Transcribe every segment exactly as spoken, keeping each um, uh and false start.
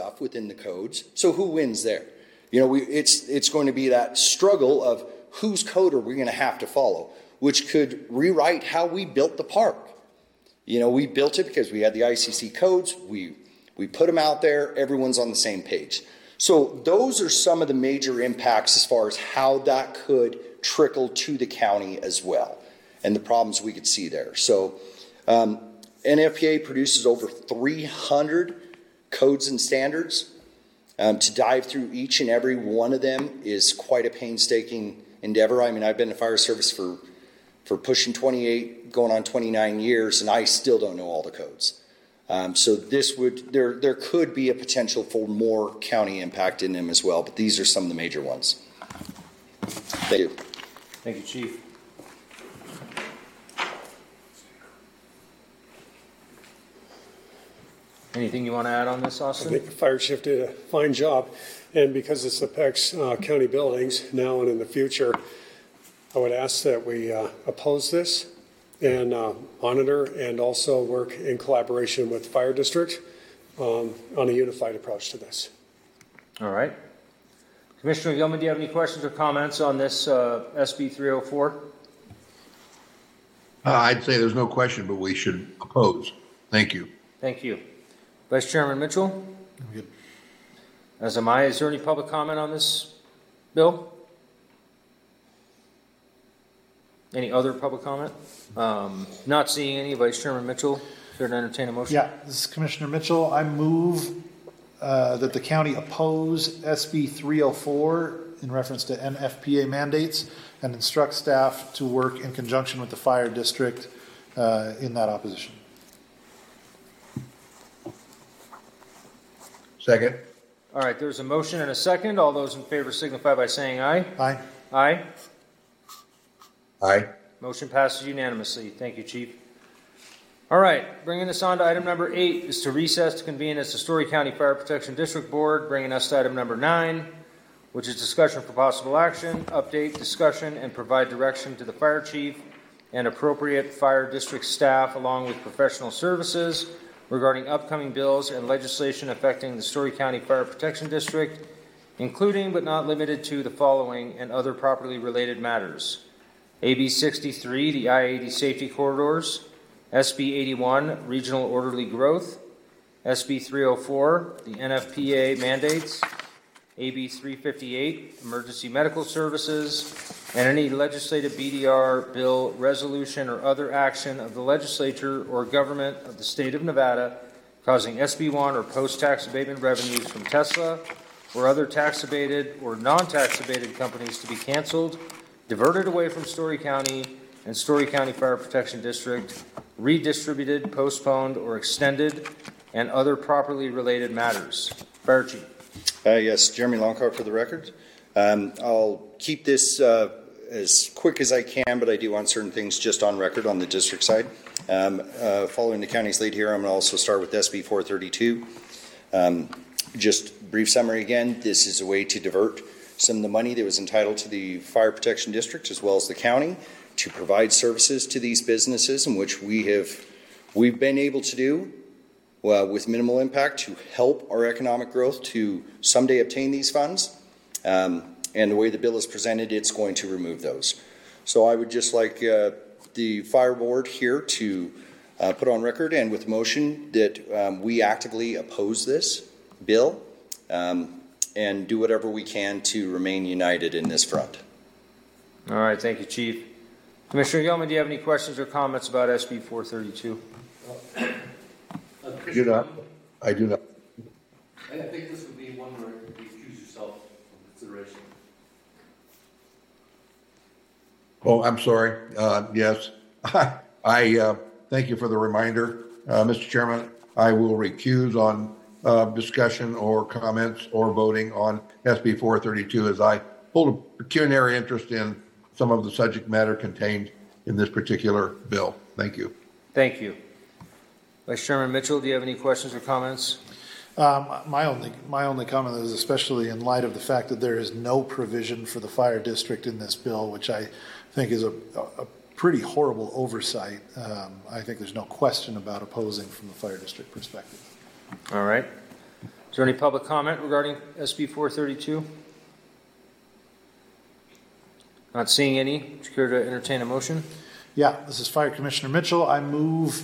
stuff within the codes. So who wins there? You know, we, it's it's going to be that struggle of whose code are we going to have to follow, which could rewrite how we built the park. You know, we built it because we had the I C C codes. We we put them out there. Everyone's on the same page. So those are some of the major impacts as far as how that could trickle to the county as well, and the problems we could see there. So um, N F P A produces over three hundred codes and standards. Um, to dive through each and every one of them is quite a painstaking endeavor. I mean, I've been in fire service for, for pushing twenty-eight, going on twenty-nine years, and I still don't know all the codes. Um, so this would, there, there could be a potential for more county impact in them as well, but these are some of the major ones. Thank you. Thank you, Chief. Anything you want to add on this, Austin? I think the fire chief did a fine job, and because this affects uh, county buildings now and in the future, I would ask that we uh, oppose this and uh, monitor and also work in collaboration with the fire district um, on a unified approach to this. All right. Commissioner Gilman, do you have any questions or comments on this uh, S B three oh four? Uh, I'd say there's no question, but we should oppose. Thank you. Thank you. Vice Chairman Mitchell? Good. As am I. Is there any public comment on this bill? Any other public comment? Um, not seeing any. Vice Chairman Mitchell, here to entertain a motion. Yeah, this is Commissioner Mitchell. I move uh, that the county oppose S B three oh four in reference to N F P A mandates and instruct staff to work in conjunction with the fire district uh, in that opposition. Second. All right, there's a motion and a second. All those in favor signify by saying aye. Aye. Aye. Aye. Motion passes unanimously. Thank you, Chief. All right, bringing us on to item number eight is to recess to convene as the Story County Fire Protection District Board, bringing us to item number nine, which is discussion for possible action, update, discussion, and provide direction to the fire chief and appropriate fire district staff along with professional services regarding upcoming bills and legislation affecting the Story County Fire Protection District, including but not limited to the following and other properly related matters. A B sixty-three, the I eighty Safety Corridors, S B eighty-one, Regional Orderly Growth, S B three oh four, the N F P A mandates, A B three fifty-eight, Emergency Medical Services, and any legislative B D R, bill, resolution, or other action of the legislature or government of the state of Nevada causing S B one or post-tax abatement revenues from Tesla or other tax-abated or non-tax-abated companies to be canceled, diverted away from Story County and Story County Fire Protection District, redistributed, postponed, or extended, and other properly related matters. Fire Chief. Uh, yes, Jeremy Longcar for the record. Um, I'll keep this uh, as quick as I can, but I do want certain things just on record on the district side. Um, uh, following the county's lead here, I'm going to also start with S B four thirty-two. Um, just brief summary again, this is a way to divert some of the money that was entitled to the Fire Protection District as well as the county to provide services to these businesses, in which we have we've been able to do uh, with minimal impact to help our economic growth to someday obtain these funds. Um, and the way the bill is presented, it's going to remove those. So I would just like uh, the fire board here to uh, put on record and with motion that um, we actively oppose this bill um, and do whatever we can to remain united in this front. All right, thank you, Chief. Commissioner Yeoman, do you have any questions or comments about S B four thirty-two? Uh, I do not. I do not. I think this would be one where you recuse yourself from consideration. Oh, I'm sorry. Uh, yes. I uh, thank you for the reminder. Uh, Mister Chairman, I will recuse on uh, discussion or comments or voting on S B four thirty-two as I hold a pecuniary interest in some of the subject matter contained in this particular bill. Thank you. Thank you. Vice Chairman Mitchell, do you have any questions or comments? Um, my only my only comment is, especially in light of the fact that there is no provision for the fire district in this bill, which I think is a, a pretty horrible oversight. Um, I think there's no question about opposing from the fire district perspective. All right. Is there any public comment regarding S B four thirty-two? Not seeing any. Would you care to entertain a motion? Yeah, this is Fire Commissioner Mitchell. I move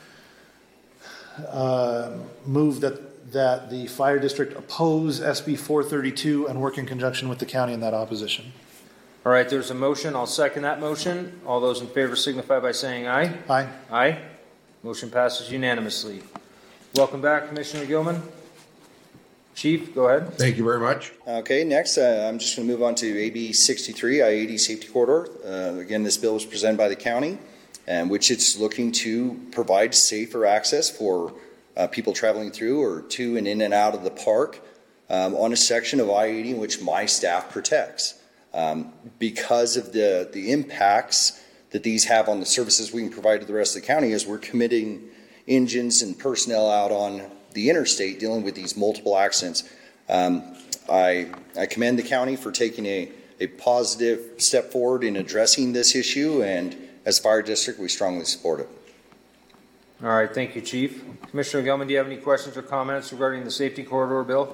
uh, move that that the fire district oppose S B four thirty-two and work in conjunction with the county in that opposition. All right, there's a motion. I'll second that motion. All those in favor signify by saying aye. Aye. Aye. Motion passes unanimously. Welcome back, Commissioner Gilman. Chief, go ahead. Thank you very much. Okay, next, uh, I'm just going to move on to A B sixty-three, I eighty Safety Corridor. Uh, again, this bill was presented by the county, and which it's looking to provide safer access for uh, people traveling through or to and in and out of the park um, on a section of I eighty in which my staff protects. Um, because of the, the impacts that these have on the services we can provide to the rest of the county as we're committing engines and personnel out on the interstate dealing with these multiple accidents. Um, I, I commend the county for taking a, a positive step forward in addressing this issue, and as a fire district, we strongly support it. All right, thank you, Chief. Commissioner Gilman, do you have any questions or comments regarding the safety corridor bill?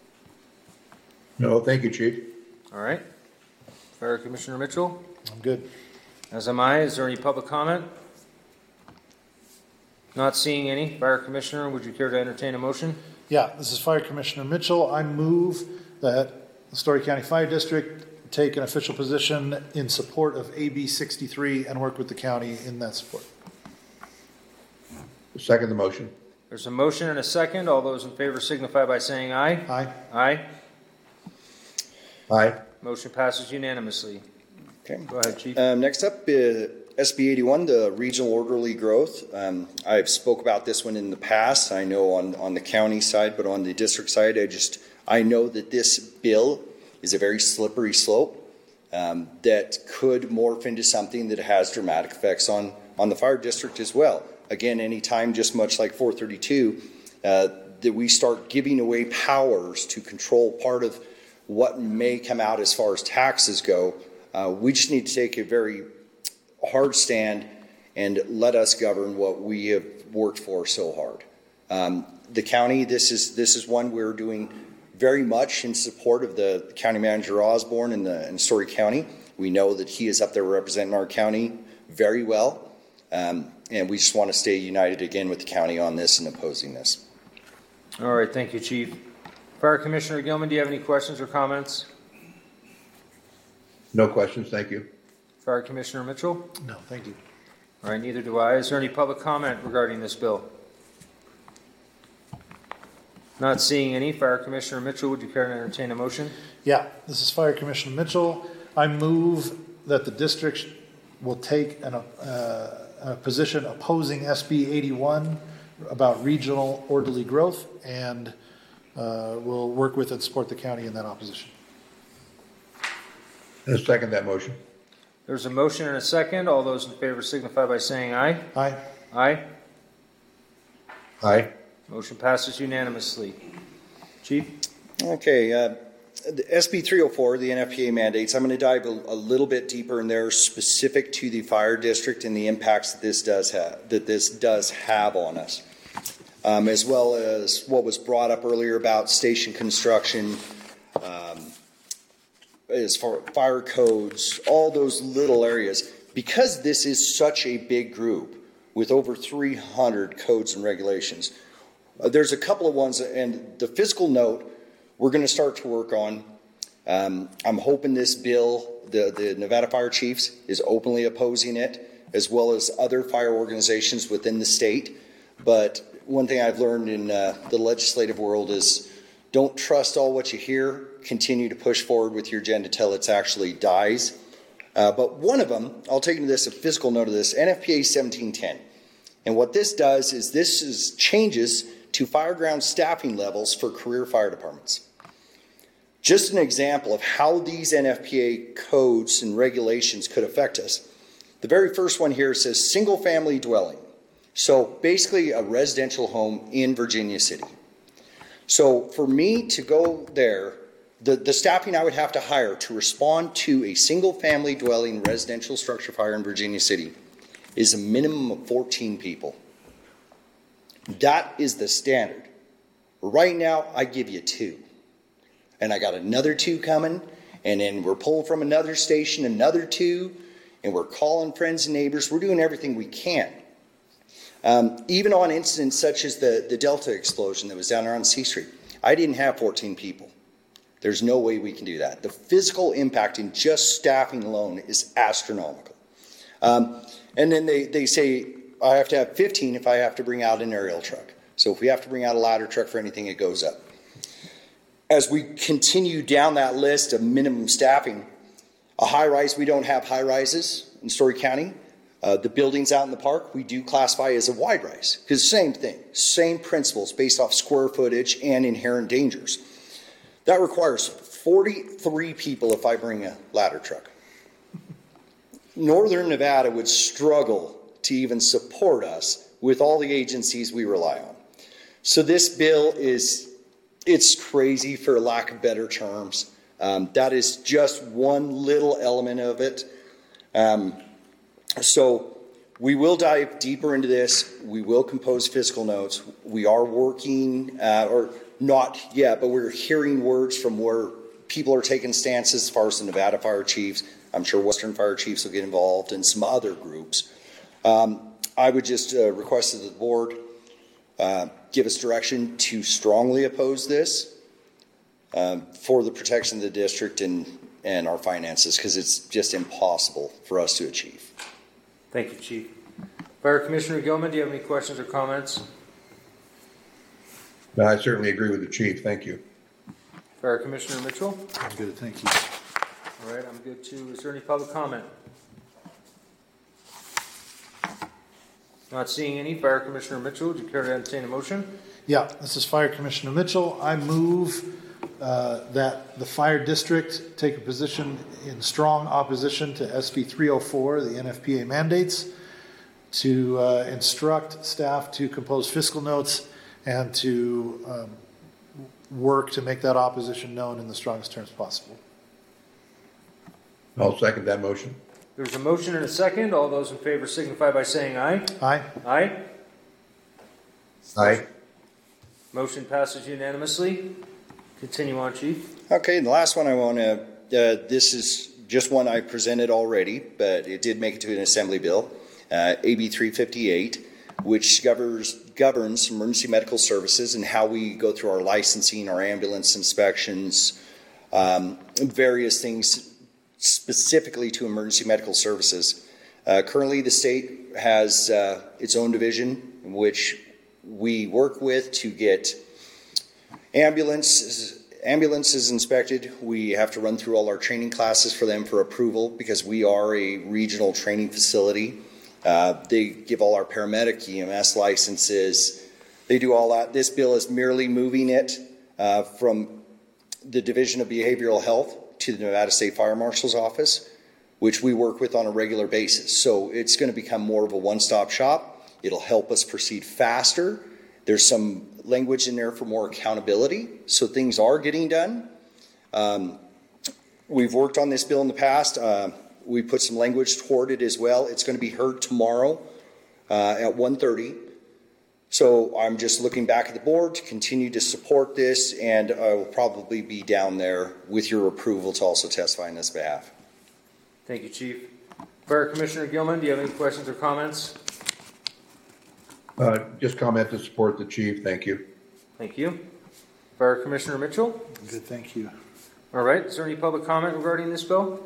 No, thank you, Chief. All right. Fire Commissioner Mitchell? I'm good. As am I. Is there any public comment? Not seeing any. Fire Commissioner, would you care to entertain a motion? Yeah, this is Fire Commissioner Mitchell. I move that the Story County Fire District take an official position in support of A B sixty-three and work with the county in that support. Second the motion. There's a motion and a second. All those in favor signify by saying aye. Aye. Aye. Aye. Motion passes unanimously. Okay. Go ahead, Chief. Um, next up, uh, S B eighty-one, the regional orderly growth. Um, I've spoke about this one in the past. I know on, on the county side, but on the district side, I just, I know that this bill is a very slippery slope um, that could morph into something that has dramatic effects on, on the fire district as well. Again, anytime, just much like four thirty-two, uh, that we start giving away powers to control part of what may come out as far as taxes go, uh, we just need to take a very hard stand and let us govern what we have worked for so hard. Um, the county, this is this is one we're doing very much in support of the County Manager Osborne in the in Story County. We know that he is up there representing our county very well, um, and we just want to stay united again with the county on this and opposing this. All right, thank you, Chief. Fire Commissioner Gilman, do you have any questions or comments? No questions, thank you. Fire Commissioner Mitchell? No, thank you. All right, neither do I. Is there any public comment regarding this bill? Not seeing any. Fire Commissioner Mitchell, would you care to entertain a motion? Yeah, this is Fire Commissioner Mitchell. I move that the district will take an, uh, a position opposing S B eighty-one about regional orderly growth, and uh, will work with and support the county in that opposition. And second that motion. There's a motion and a second. All those in favor signify by saying aye. Aye. Aye. Aye. Motion passes unanimously. Chief? Okay, uh, the S B three oh four, the N F P A mandates, I'm going to dive a, a little bit deeper in there specific to the fire district and the impacts that this does have, that this does have on us. Um, as well as what was brought up earlier about station construction, um, as far fire codes, all those little areas. Because this is such a big group with over three hundred codes and regulations, uh, there's a couple of ones, and the fiscal note we're going to start to work on. Um, I'm hoping this bill, the, the Nevada Fire Chiefs, is openly opposing it, as well as other fire organizations within the state. But one thing I've learned in uh, the legislative world is don't trust all what you hear. Continue to push forward with your agenda till it actually dies. Uh, but one of them, I'll take into this a physical note of this, N F P A seventeen ten. And what this does is this is changes to fireground staffing levels for career fire departments. Just an example of how these N F P A codes and regulations could affect us. The very first one here says single family dwelling. So basically a residential home in Virginia City. So for me to go there, the, the staffing I would have to hire to respond to a single family dwelling residential structure fire in Virginia City is a minimum of fourteen people. That is the standard. Right now, I give you two. And I got another two coming, and then we're pulling from another station, another two, and we're calling friends and neighbors. We're doing everything we can. Um, even on incidents such as the, the Delta explosion that was down there on C Street, I didn't have fourteen people. There's no way we can do that. The physical impact in just staffing alone is astronomical. Um, and then they, they say I have to have fifteen if I have to bring out an aerial truck. So if we have to bring out a ladder truck for anything, it goes up. As we continue down that list of minimum staffing, a high rise, we don't have high rises in Story County. Uh, the buildings out in the park, we do classify as a wide rise. Because same thing, same principles based off square footage and inherent dangers. That requires forty-three people if I bring a ladder truck. Northern Nevada would struggle to even support us with all the agencies we rely on. So this bill is, it's crazy for lack of better terms. Um, that is just one little element of it. Um, so we will dive deeper into this. We will compose fiscal notes. We are working, uh, or not yet, but we're hearing words from where people are taking stances as far as the Nevada fire chiefs. I'm sure Western fire chiefs will get involved and some other groups. Um, I would just uh, request that the board uh, give us direction to strongly oppose this um, for the protection of the district and, and our finances, because it's just impossible for us to achieve. Thank you, Chief. Fire Commissioner Gilman, do you have any questions or comments? No, I certainly agree with the chief. Thank you. Fire Commissioner Mitchell? I'm good, thank you. All right, I'm good too. Is there any public comment? Not seeing any. Fire Commissioner Mitchell, would you care to entertain a motion? Yeah, this is Fire Commissioner Mitchell. I move uh, that the fire district take a position in strong opposition to S B three oh four, the N F P A mandates, to uh, instruct staff to compose fiscal notes and to um, work to make that opposition known in the strongest terms possible. I'll second that motion. There's a motion and a second. All those in favor signify by saying aye. Aye. Aye. Aye. Motion passes unanimously. Continue on, Chief. Okay, and the last one I want to, uh, this is just one I presented already, but it did make it to an assembly bill, uh, A B three fifty-eight, which governs, governs emergency medical services and how we go through our licensing, our ambulance inspections, um, various things specifically to emergency medical services. Uh, currently, the state has uh, its own division, which we work with to get ambulances, ambulances inspected. We have to run through all our training classes for them for approval because we are a regional training facility. Uh, they give all our paramedic E M S licenses. They do all that. This bill is merely moving it uh, from the Division of Behavioral Health to the Nevada State Fire Marshal's office, which we work with on a regular basis. So it's going to become more of a one-stop shop. It'll help us proceed faster. There's some language in there for more accountability, so things are getting done. Um, we've worked on this bill in the past. Uh, we put some language toward it as well. It's going to be heard tomorrow uh, at one thirty. So I'm just looking back at the board to continue to support this, and I will probably be down there with your approval to also testify on this behalf. Thank you, Chief. Fire Commissioner Gilman, do you have any questions or comments? Uh, just comment to support the chief. Thank you. Thank you. Fire Commissioner Mitchell? Good, thank you. All right. Is there any public comment regarding this bill?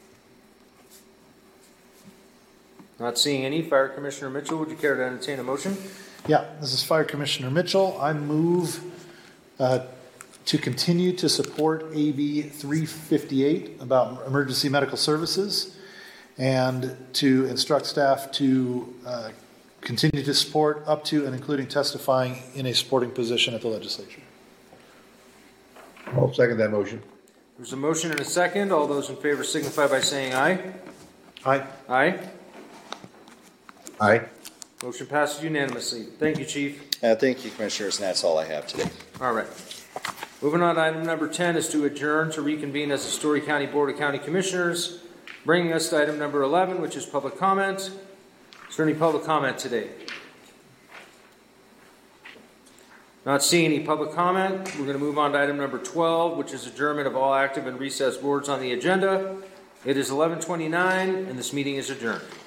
Not seeing any. Fire Commissioner Mitchell, would you care to entertain a motion? Yeah, this is Fire Commissioner Mitchell. I move uh, to continue to support A B three fifty-eight about emergency medical services and to instruct staff to uh, continue to support up to and including testifying in a supporting position at the legislature. I'll second that motion. There's a motion and a second. All those in favor signify by saying aye. Aye. Aye. Aye. Motion passes unanimously. Thank you, Chief. Uh, thank you, Commissioners, and that's all I have today. All right. Moving on to item number ten is to adjourn to reconvene as the Story County Board of County Commissioners, bringing us to item number eleven, which is public comment. Is there any public comment today? Not seeing any public comment, we're going to move on to item number twelve, which is adjournment of all active and recessed boards on the agenda. It is eleven twenty-nine, and this meeting is adjourned.